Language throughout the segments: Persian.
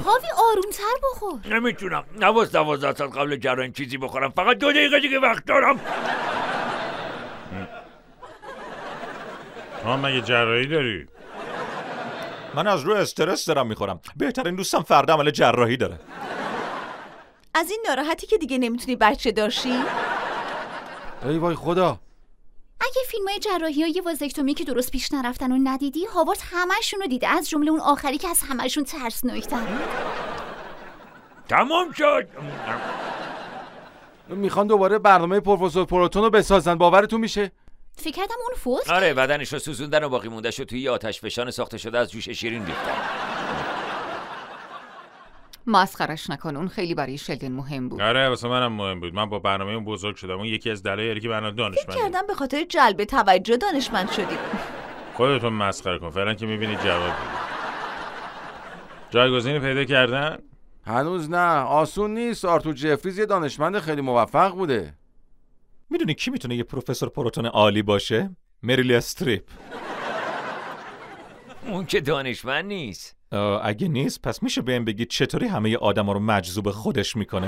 هاوی آرومتر بخور. نمیتونم. 12 ساعت قبل جراحی چیزی بخورم. فقط 2 دقیقه دیگه وقت دارم. تو مگه جراحی داری؟ من از روی استرس دارم میخورم. بهترین دوستم فردا عمل جراحی داره. از این ناراحتی که دیگه نمیتونی بچه داشتی؟ ای وای خدا. اگه فیلمای جراحی‌های وازکتومی که درست پیش نرفتن و ندیدی، هاوارد همه‌شون رو دیده، از جمله اون آخری که از همه‌شون ترسناک‌تره. تمام شد. میخوان دوباره برنامه پروفسور پروتون رو بسازن. باورتون میشه؟ فکر کردم اون فوت. آره بدنش رو سوزوندن و باقی مونده شو توی یه آتش فشان ساخته شده از جوش شیرین ریختن. مسخرش نکن، اون خیلی برای شلدن مهم بود. آره واسه منم مهم بود. من با برنامه اون بزرگ شدم. اون یکی از دلایلی که من دانشمند فکر کردم به خاطر جلب توجه دانشمند شدی. خودتون مسخره کن. فعلا که میبینی جواب بدی. جایگزینی پیدا کردن؟ هنوز نه. آسون نیست. آرتور جفریز یه دانشمند خیلی موفق بوده. میدونی کی میتونه یه پروفسور پروتون عالی باشه؟ مریل استریپ. اون که دانشمند نیست. اگه نیست پس میشه بهم بگید چطوری همه آدما رو مجذوب خودش میکنه؟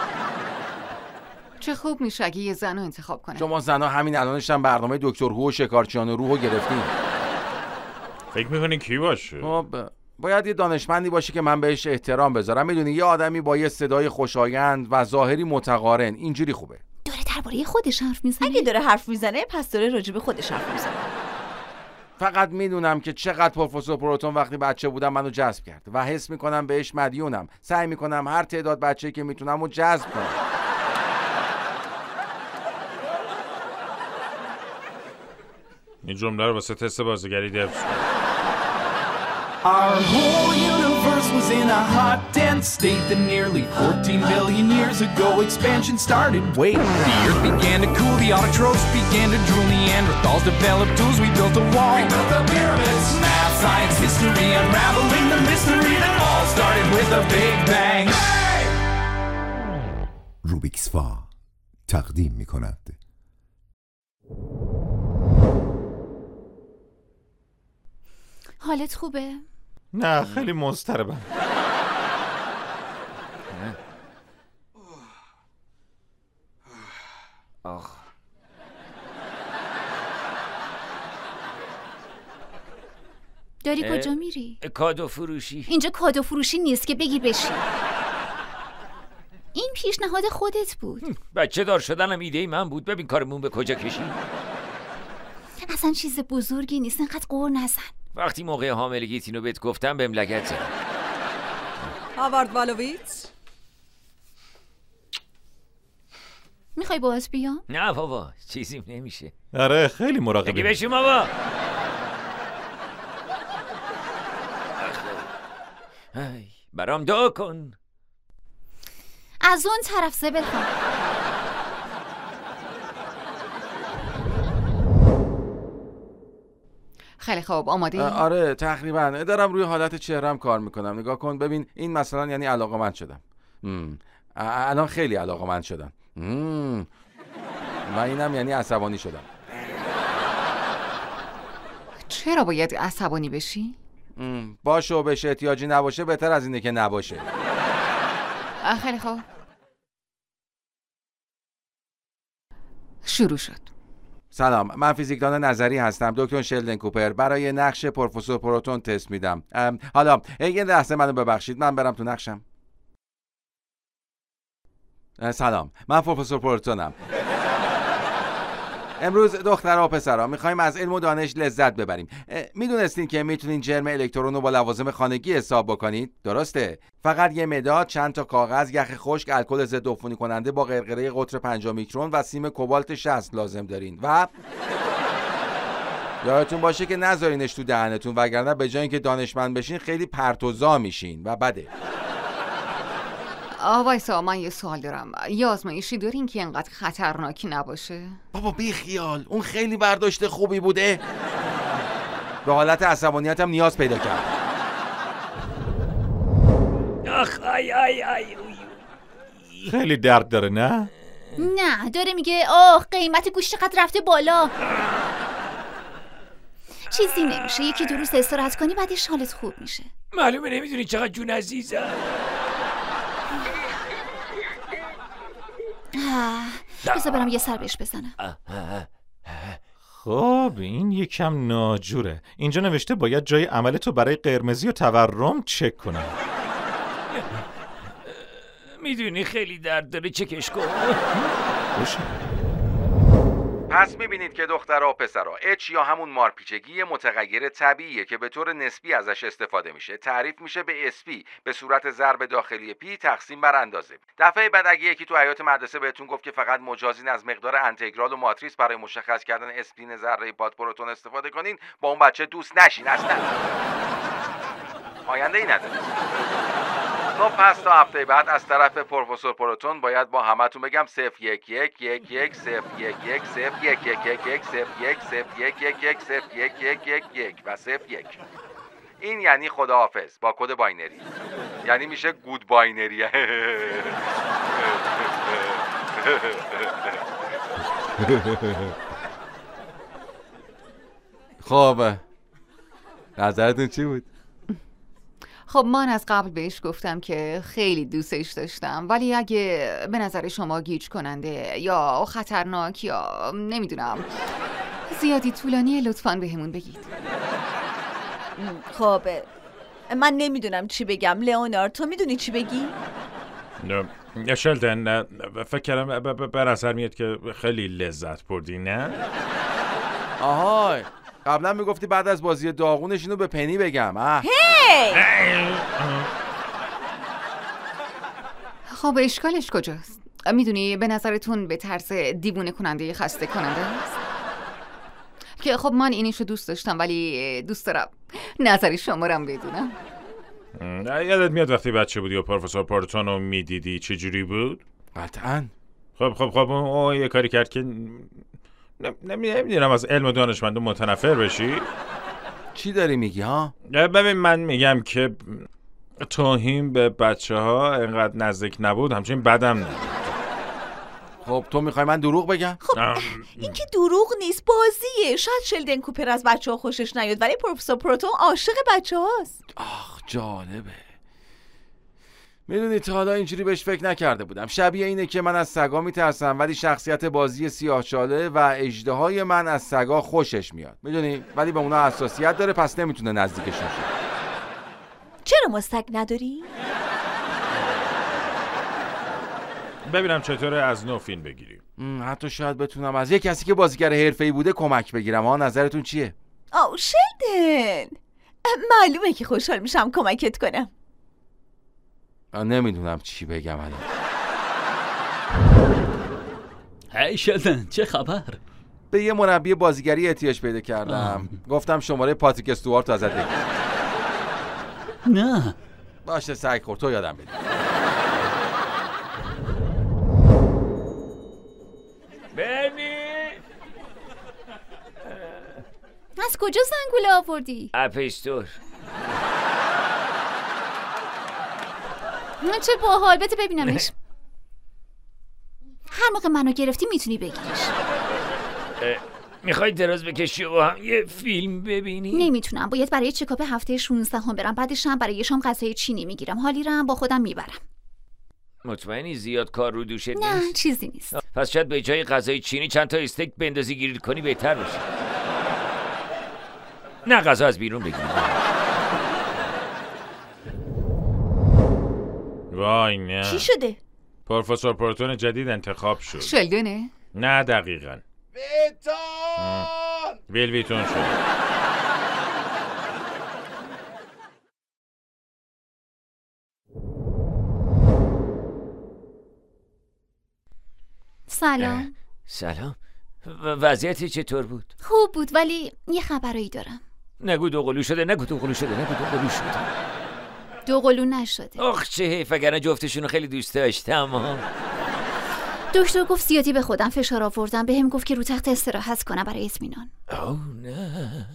چه خوب میشه اگه یه زن رو انتخاب کنه. شما زنها همین الانش هم برنامه دکتر هو و شکارچیان روح رو گرفتین. فکر میکنی کی باشه؟ خب باید یه دانشمندی باشه که من بهش احترام بذارم. میدونی یه آدمی با یه صدای خوشایند و ظاهری متقارن اینجوری خوبه. داره درباره خودش حرف میزنه. اگه داره حرف میزنه پس داره راجع به خودش حرف میزنه. فقط میدونم که چقدر پروفسور پروتون وقتی بچه بودم منو جذب کرد و حس میکنم بهش مدیونم. سعی میکنم هر تعداد بچه‌ای که میتونم رو جذب کنم. این جمله رو واسه تست بازیگری حفظ کن. Our whole universe was in a hot, dense state that nearly 14 billion years ago expansion started. Wait, the earth began to cool, the autotrophs began to drool, Neanderthals developed tools, we built a wall. We built the pyramids. Math, science, history, unraveling the mystery that all started with a big bang. Hey! روبیکس فا تقدیم می‌کند. حالت خوبه؟ نه خیلی مضطربم. داری کجا میری؟ کادو فروشی. اینجا کادو فروشی نیست که بگی بشین. این پیشنهاد خودت بود. بچه دار شدنم ایده من بود. ببین کارمون به کجا کشید. اصلا چیز بزرگی نیست، انقدر قور نزن. وقتی موقع حاملگیت اینو بهت گفتم بهم لگد زد. هاوارد والویتس میخوای باز بیام؟ نه بابا چیزیم نمیشه. آره خیلی مراقبی. بگی بشیم بابا. برام دعا کن. از اون طرف زبل کن. خیلی خوب آماده ای؟ آره تقریبا. دارم روی حالت چهرم کار میکنم. نگاه کن ببین این مثلا یعنی علاقه‌مند شدم. الان خیلی علاقه‌مند شدم. و اینم یعنی عصبانی شدم. چرا باید عصبانی بشی؟ باشه و بشه احتیاجی نباشه بهتر از اینه که نباشه. خیلی خوب شروع شد. سلام، من فیزیکدان نظری هستم، دکتر شلدن کوپر. برای نقش پروفسور پروتون تست میدم. حالا یه لحظه منو ببخشید، من برم تو نقشم. سلام، من پروفسور پروتونم. امروز دخترها و پسرها میخوایم از علم و دانش لذت ببریم. میدونستین که میتونین جرم الکترون رو با لوازم خانگی حساب بکنید؟ درسته؟ فقط یه مداد، چند تا کاغذ، یخ خشک، الکل ضد عفونی کننده با قرقره قطر 50 میکرون و سیم کوبالت 60 لازم دارین. و یادتون باشه که نذارینش تو دهنتون وگرنه به جای اینکه دانشمند بشین خیلی پرتوزا میشین و بده. وایسا من یه سوال دارم. یه آزمایشی دارین که اینقدر خطرناکی نباشه؟ بابا بی خیال، اون خیلی برداشت خوبی بوده. به حالت عصبانیتم نیاز پیدا کرد. آخ آی آی آی. خیلی درد داره نه؟ نه داره میگه قیمت گوشت چقدر رفته بالا. چیزی نمیشه. یکی 2 روز استراحت کنی بعدش حالت خوب میشه. معلومه نمیدونی چقدر جون عزیزم. بذار برم یه سر بهش بزنم. خب این یکم ناجوره. اینجا نوشته باید جای عمل تو برای قرمزی و تورم چک کنم. میدونی خیلی درد داره، چکش کن. باشه. پس میبینید که دخترها و پسرها، اچ یا همون مارپیچگی متغیر طبیعیه که به طور نسبی ازش استفاده میشه. تعریف میشه به اسپی به صورت ضرب داخلی پی تقسیم بر اندازه. دفعه بعد اگه یکی تو حیاط مدرسه بهتون گفت که فقط مجازین از مقدار انتگرال و ماتریس برای مشخص کردن اسپین ذره پاد پروتون استفاده کنین، با اون بچه دوست نشین اصلا. آینده ای نداره. خب پس تا هفته بعد از طرف پروفسور پروتون باید با همتون بگم 0 1 1 1 1 0 1 1 0 1 1 1 1 0 1 0 1 1 1 0 1 1 1 1 و 0 1. این یعنی خداحافظ با کد باینری. یعنی میشه گود باینری. خب نظرتون چی بود؟ خب من از قبل بهش گفتم که خیلی دوستش داشتم، ولی اگه به نظر شما گیج کننده یا خطرناک یا نمیدونم زیادی طولانی، لطفاً بهمون بگید. خب من نمیدونم چی بگم. لئونارد تو میدونی چی بگی؟ نه شلدن، فکر کردم به نظر میاد که خیلی لذت بردی. نه؟ آهای قبلا میگفتی بعد از بازی داغونش اینو به پنی بگم. خب اشکالش کجاست؟ میدونی به نظرتون به طرز دیوونه کننده خسته کننده است؟ که خب من اینشو دوست داشتم، ولی دوست دارم نظر شما رو بدونم. یادت میاد وقتی بچه بودی و پروفسور پروتون رو میدیدی چجوری بود؟ قطعاً. خب اون یه کاری کرد که نمیدونم از علم و دانشمندو متنفر بشی؟ چی داری میگی ها؟ ببین من میگم که توهین به بچه ها اینقدر نزدیک نبود، همچنین بدم نبود. خب تو میخوای من دروغ بگم؟ خب این که دروغ نیست، بازیه. شاید شلدن کوپر از بچه ها خوشش نیاد، ولی پروفسور پروتون عاشق بچه هاست. آخ جالبه. میدونی تا حالا اینجوری بهش فکر نکرده بودم. شبیه اینه که من از سگا میترسم ولی شخصیت بازی سیاه‌چاله و اژدهای من از سگا خوشش میاد. میدونی؟ ولی به اونا حساسیت داره، پس نمیتونه نزدیکشون شه. چرا ما سگ نداری؟ ببینم چطوره از نو فیلم بگیریم. حتی شاید بتونم از یک کسی که بازیگر حرفه‌ای بوده کمک بگیرم. ها نظرتون چیه؟ شلدن معلومه که خوشحال میشم کمکت کنم. نمیدونم چی بگم الان. هی شلدن چه خبر؟ به یه مربی بازیگری احتیاج پیدا کردم. گفتم شماره پاتریک استوارت ازت بگیرم. نه باشه سعی کن تو یادم بده. بنی از کجا زنگوله آوردی؟ اپستور. چه باحال، بده ببینمش. هر موقع منو گرفتی میتونی بگیریش. میخوای دراز بکشی و هم یه فیلم ببینی؟ نمیتونم، باید برای چکاپ هفته 16 هم برم. بعدش هم برای شام غذای چینی میگیرم. حالی رو هم با خودم میبرم. مطمئنی زیاد کار رو دوشت نیست؟ نه چیزی نیست. پس شاید به جای غذای چینی چند تا استیک بندازی گریل کنی بهتر باشه. نه غذا از بیرون بگیریم. وای نه. چی شده؟ پروفسور پروتون جدید انتخاب شد. شلدنه؟ نه دقیقاً ویتون شد. سلام. سلام. وضعیتی چطور بود؟ خوب بود، ولی یه خبرایی دارم. نگو دوقلو شده. دوقلو نشده. آخ چه حیف، وگرنه جفتشونو خیلی دوست داشتم. دکتر گفت زیادی به خودم فشار آوردم. بهم گفت که رو تخت استراحت کنم برای اطمینان. اوه نه.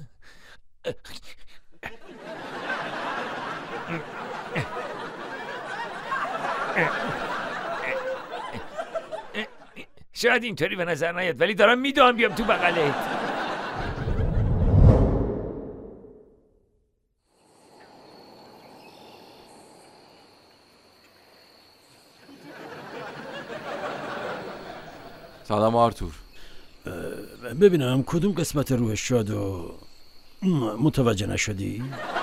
شاید اینطوری به نظر نیاد، ولی دارم میدوام بیام تو بغلت. سلام آرتور. ببینم کدوم قسمت روحش شد و متوجه نشدی؟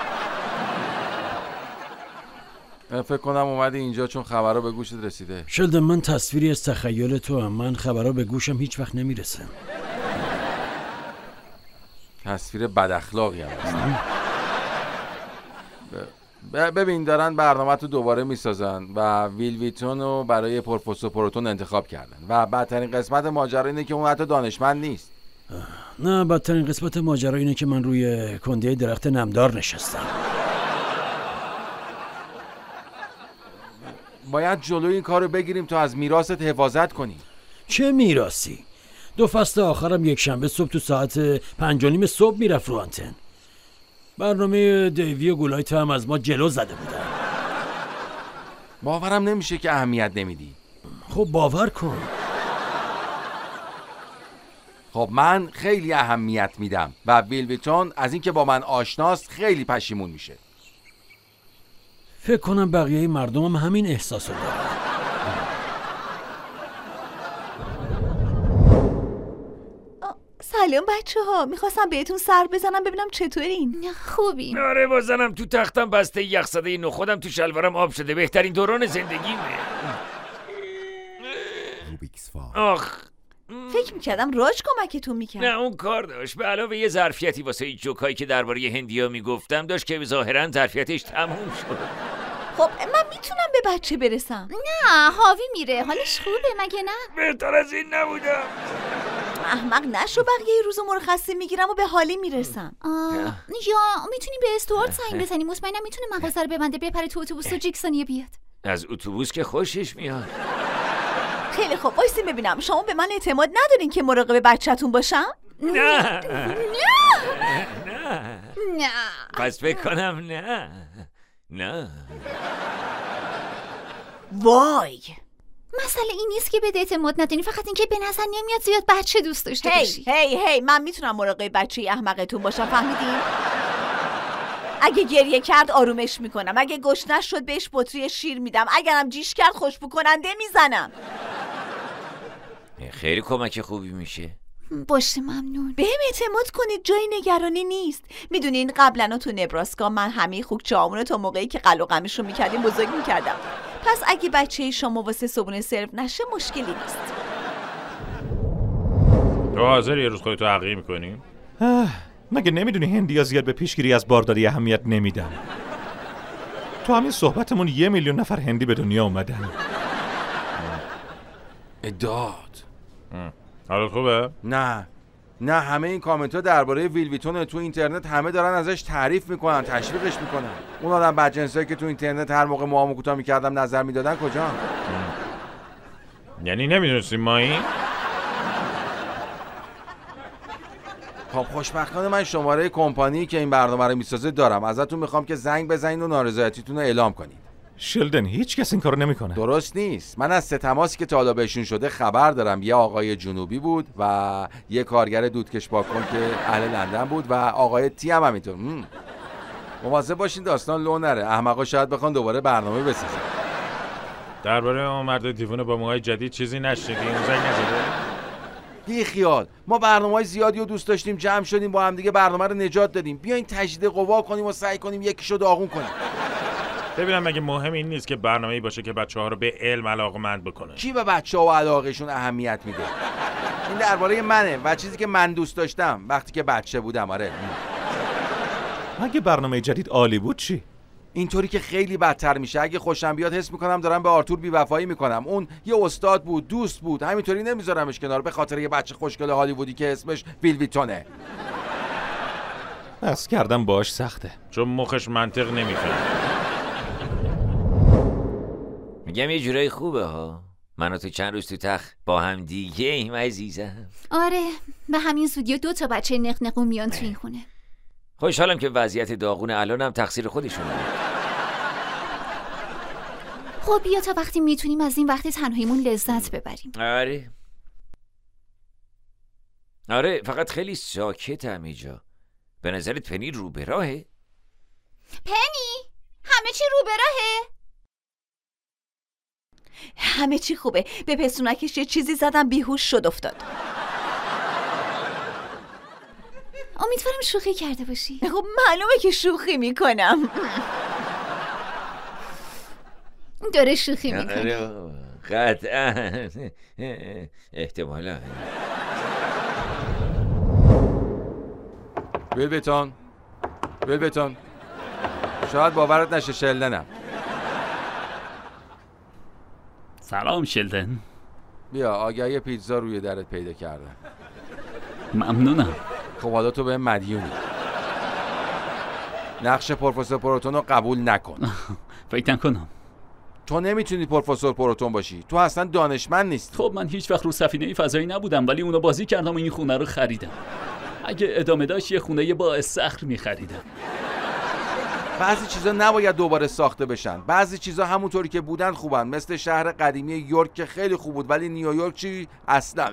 فکر کنم اومدی اینجا چون خبرها به گوشت رسیده. شلدن، من تصویری از تخیل تو هم. من خبرها به گوشم هیچ وقت نمیرسه. تصویر بد اخلاقی هم هست. ببین دارن برنامه تو دوباره میسازن و ویل ویتون رو برای پروفسور پروتون انتخاب کردن و بدترین قسمت ماجرا اینه که اون حتی دانشمند نیست. نه، بدترین قسمت ماجرا اینه که من روی کنده درخت نمدار نشستم. باید جلوی این کارو بگیریم تا از میراثت حفاظت کنی. چه میراثی؟ 2 فصل آخرم یک شنبه صبح تو ساعت 5:30 صبح میرفت رو آنتن. برنامه دیوی و گولایت هم از ما جلو زده بودن. باورم نمیشه که اهمیت نمیدی. خب باور کن. خب من خیلی اهمیت میدم و ویل ویتون از اینکه با من آشناست خیلی پشیمون میشه. فکر کنم بقیه مردم هم همین احساسو دارن. سلام بچه ها، میخواستم بهتون سر بزنم ببینم چطورین. خوبی؟ آره بازنم تو تختم بسته یخزده نخودم تو شلوارم آب شده. بهترین دوران زندگیمه. آخ فکر میکردم راج کمکتون میکرد. نه اون کار داشت. به علاوه یه ظرفیتی واسه جوکایی که درباره هندیا میگفتم داشت که ظاهرا ظرفیتش تموم شد. خب من میتونم به بچه برسم؟ نه هاوی میره، حالش خوبه مگه نه؟ بهتر از این نبودم. احمق نشو، بقیه روزو مرخصی میگیرم و به حالی میرسم. یا میتونیم به استوارت زنگ بزنیم، مطمئنم میتونه مغازه رو ببنده بپره تو اتوبوس و جیکسونیه بیاد. از اتوبوس که خوشش میاد. خیلی خوب، وایسین ببینم. شما به من اعتماد ندارین که مراقب بچه‌تون باشم؟ نه نه پس فکر کنم نه. وای، مسئله این نیست که بده اعتماد نداری، فقط اینکه به نظر نمیاد زیاد بچه دوست داشته باشی. هی من میتونم مراقب بچه احمقتون باشم، فهمیدین؟ اگه گریه کرد آرومش میکنم، اگه گشنش شد بهش بطری شیر میدم، اگرم جیش کرد خوشبو کننده میزنم. خیلی کمک خوبی میشه. باشه ممنون. بهم اعتماد کنید، جای نگرانی نیست. میدونین قبلا تو نبراسکا من همه خوکچه‌هامونو تا موقعی که قل و قمشو میکردیم بزرگ میکردم. پس اگه بچه شما واسه صبحونه سرو نشه مشکلی نیست. تو حاضر یه روز خودتو عقیق میکنی؟ مگه نمیدونی هندیا زیاد به پیشگیری از بارداری اهمیت نمیدن؟ تو همین صحبتمون 1 میلیون نفر هندی به دنیا اومدن. اداد حالت خوبه؟ نه همه این کامنت ها درباره ویل ویتون تو اینترنت همه دارن ازش تعریف میکنن، تشویقش میکنن. اون آدم بدجنسایی که تو اینترنت هر موقع موامو کوتاه میکردم نظر میدادن کجا؟ یعنی نمیدونستیم ما این؟ خب خوشبختانه من شماره کمپانی که این برنامه رو میسازه دارم. ازتون میخوام که زنگ بزنین و نارضایتیتون رو اعلام کنید. شلدن هیچ کس این کارو نمیکنه. درست نیست. من از 3 تماسی که تا حالا بهشون شده خبر دارم. یه آقای جنوبی بود و یه کارگر دودکش پاکن که اهل لندن بود و آقای تی هم همینطور. مواظب باشین داستان لو نره. احمقا شاید بخوان دوباره برنامه بسازن. درباره اون مرد دیوونه با موهای جدید چیزی نشنیدی؟ زنگ نزده؟ بی خیال، ما برنامه‌های زیادی رو دوست داشتیم، جمع شدیم با هم دیگه برنامه رو نجات دادیم. بیاین تجدید قوا کنیم و سعی کنیم یکیشو داغون کنیم. ببینم مگه مهم این نیست که برنامه‌ای باشه که بچه‌ها رو به علم علاقه‌مند بکنه؟ کی به بچه‌ها و علاقهشون اهمیت میده؟ این درباره منه و چیزی که من دوست داشتم وقتی که بچه بودم. آره. اگه برنامه جدید عالی بود چی؟ اینطوری که خیلی بدتر میشه. اگه خوشم بیاد حس میکنم دارم به آرتور بی‌وفایی میکنم. اون یه استاد بود، دوست بود، همینطوری نمیذارمش کنار به خاطر یه بچه خوشگل هالیوودی که اسمش ویل ویتونه. بس کردم باش سخته، چون مخش منطق نمیفهمه. میگم یه جورایی خوبه ها. من و تو چند روز تو تخت با هم دیگه ایم عزیزم. آره به همین زودی 2 تا بچه نقنقو میان تو این خونه. خوشحالم که وضعیت داغون الانم تقصیر خودشونه. خب بیا تا وقتی میتونیم از این وقت تنهاییمون لذت ببریم. آره فقط خیلی ساکتم اینجا. به نظرت پنی رو به راهه؟ پنی همه چی رو به راهه؟ همه چی خوبه. به پستونکش یه چیزی زدم بیهوش شد افتاد. امیدوارم شوخی کرده باشی. خب معلومه که شوخی میکنم. داره شوخی میکنه. قطعا احتمالا. ویلبتون شاید باورت نشه شلدنم. سلام شلدن. بیا آگهی پیتزا روی درت پیدا کردم. ممنونم. خب حالا تو به مدیونی. نقش پروفسور پروتون رو قبول نکن. فکر نکنم. تو نمیتونی پروفسور پروتون باشی. تو اصلا دانشمند نیستی. خب من هیچ وقت رو سفینه فضایی نبودم ولی اونو بازی کردم و این خونه رو خریدم. اگه ادامه داشت یه خونه با استخر می‌خریدم. بعضی چیزا نباید دوباره ساخته بشن. بعضی چیزا همونطوری که بودن خوبن، مثل شهر قدیمی یورک که خیلی خوب بود ولی نیویورک چی اصلا.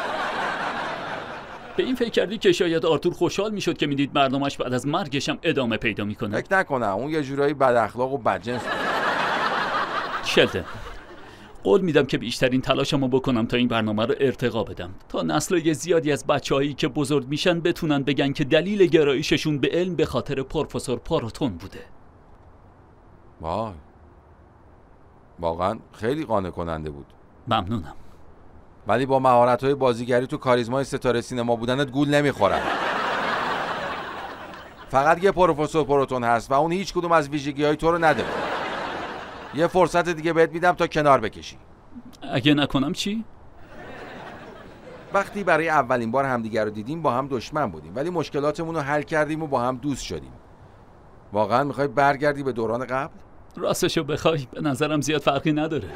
به این فکر کردی که شاید آرتور خوشحال میشد که میدید برنامه‌اش بعد از مرگش هم ادامه پیدا میکنه؟ فکر نکنم. اون یه جورایی بد اخلاق و بدجنس. شلدن قول میدم که بیشترین تلاشمو بکنم تا این برنامه رو ارتقا بدم، تا نسل‌های زیادی از بچه‌هایی که بزرگ میشن بتونن بگن که دلیل گرایششون به علم به خاطر پروفسور پروتون بوده. وای واقعا خیلی قانع کننده بود. ممنونم. ولی با مهارت‌های بازیگری تو کاریزمای ستاره سینما بودنت گول نمیخورم. فقط یه پروفسور پروتون هست و اون هیچ کدوم از ویژگی‌های تو رو نداره. یه فرصت دیگه بهت میدم تا کنار بکشی. اگه نکنم چی؟ وقتی برای اولین بار همدیگر رو دیدیم با هم دشمن بودیم ولی مشکلاتمون رو حل کردیم و با هم دوست شدیم. واقعا میخوای برگردی به دوران قبل؟ راستشو بخوای به نظرم زیاد فرقی نداره.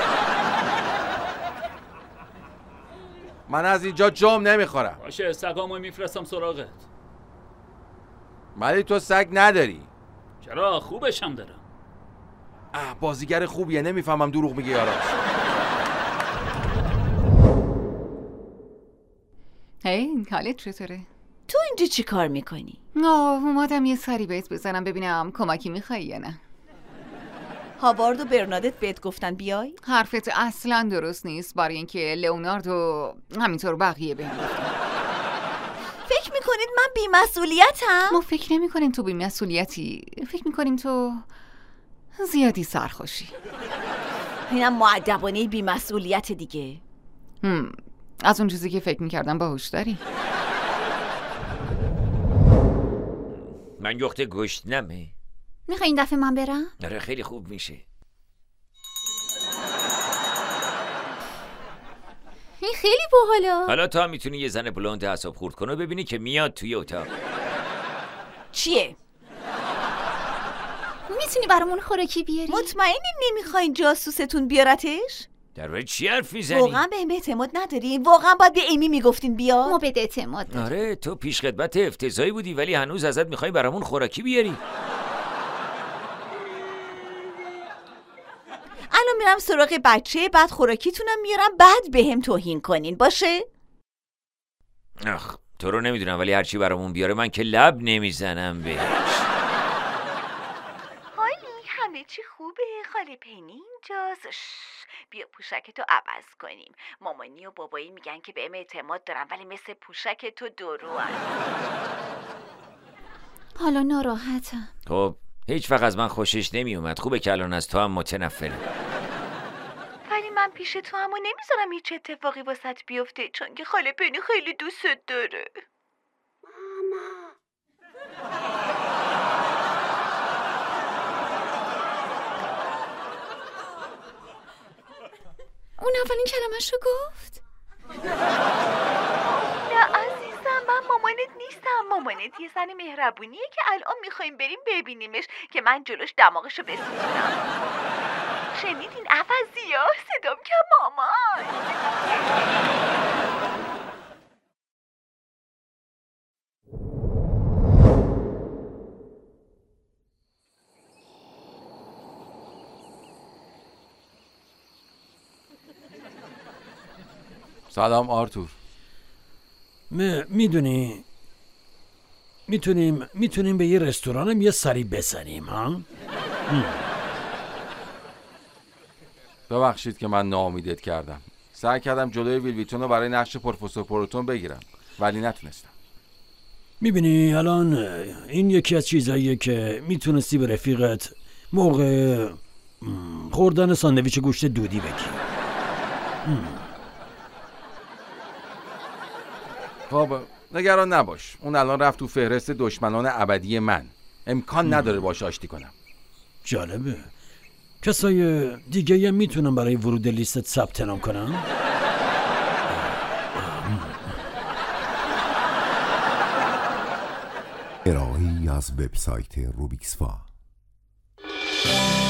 من از اینجا جام نمیخورم. باشه سگامو میفرستم سراغت. ولی تو سگ نداری. چرا؟ خوبشم دارم. بازیگر خوبیه. نمیفهمم دروغ میگی یارا. هی حالت چطوره؟ تو اینجا چی کار میکنی؟ اومدم یه سری بهت بزنم ببینم کمکی میخوایی یا نه. هاوارد و برنادت بهت گفتن بیای؟ حرفت اصلا درست نیست، برای اینکه لئوناردو همینطور بقیه بهم گفتن. فکر میکنید من بی‌مسئولیتم؟ ما فکر نمی‌کنیم تو بی‌مسئولیتی، فکر می‌کنیم تو زیادی سرخوشی. اینم مؤدبانه بی‌مسئولیت دیگه. از اون چیزی که فکر می‌کردم باهوش داری. من یخت گشنمه. میخوای این دفعه من برم؟ آره خیلی خوب میشه. این خیلی باحاله. حالا تا میتونی یه زن بلوند اعصاب خورد کنه ببینی که میاد توی اتاق. چیه؟ میتونی برامون خوراکی بیاری؟ مطمئنی نمیخواین جاسوستون بیارتش؟ در واقع چی حرف میزنی؟ واقعا به ایمی اعتماد ندارین؟ واقعا باید به ایمی میگفتین بیا؟ ما بهت اعتماد داریم. آره تو پیش خدمت افتضاحی بودی ولی هنوز ازت میخوای برامون خوراکی بیاری. الان میرم سراغ بچه، بعد خوراکیتونم میارم، بعد بهم توهین کنین باشه؟ تو رو نمیدونم ولی هرچی برامون بیاره من که لب نمیزنم بهش. هالی همه چی خوبه؟ خاله پنی اینجاست. بیا پوشکتو عوض کنیم. مامانی و بابایی میگن که بهم اعتماد دارن ولی مثل پوشک تو دروان. حالا ناراحتم. خب هیچ وقت از من خوشش نمیومد. خوبه که الان از تو هم متنفرم. ولی من پیش تو همو نمیذارم هیچ اتفاقی واسط بیفته چون که خاله پنی خیلی دوست داره. ماما اون اولین کلمه‌شو گفت؟ نه عزیزم من مامانت نیستم. مامانت یه زن مهربونیه که الان میخوایم بریم ببینیمش که من جلوش دماغشو بسوزونم. شنیدین عوضیا؟ صدام که مامان. سلام آرتور. میدونی میتونیم به یه رستورانم یه سری بزنیم ها؟ ببخشید که من ناامیدت کردم. سعی کردم جلوی ویل ویتون رو برای نقش پروفسور پروتون بگیرم ولی نتونستم. میبینی الان این یکی از چیزاییه که میتونستی به رفیقت موقع خوردن ساندویچ گوشت دودی بگی. خب نگران نباش، اون الان رفت تو فهرست دشمنان ابدی من. امکان نداره باش آشتی کنم. جالبه. کسای دیگه هم میتونن برای ورود لیستت ثبت نام کنن؟ ارائه‌ای از وبسایت روبیکسفا.